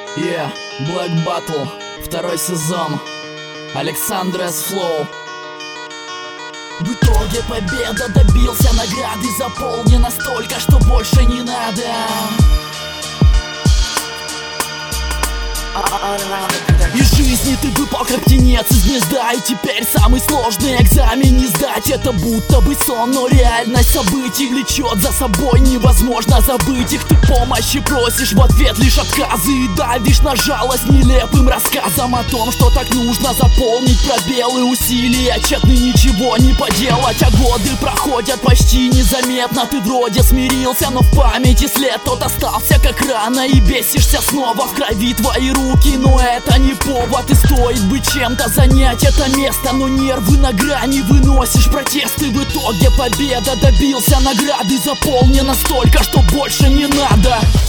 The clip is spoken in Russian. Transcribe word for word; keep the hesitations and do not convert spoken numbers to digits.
Yeah, Black Battle, второй сезон. Alexandres Flow. В итоге победа, добился награды, заполнен настолько, что больше не надо. Из жизни ты выпал как птенец из гнезда, и теперь самый сложный экзамен не сдать. Это будто бы сон, но реальность событий влечет за собой, невозможно забыть их. Ты помощи просишь, в ответ лишь отказы, и давишь на жалость нелепым рассказом о том, что так нужно заполнить пробелы. Усилия тщетны, ничего не поделать, а годы проходят почти незаметно. Ты вроде смирился, но в памяти след тот остался как рана, и бесишься снова. В крови твои руки, но это не повод, и стоит бы чем-то занять это место. Но нервы на грани, выносишь протесты. В итоге победа, добился награды, заполнен настолько, что больше не надо.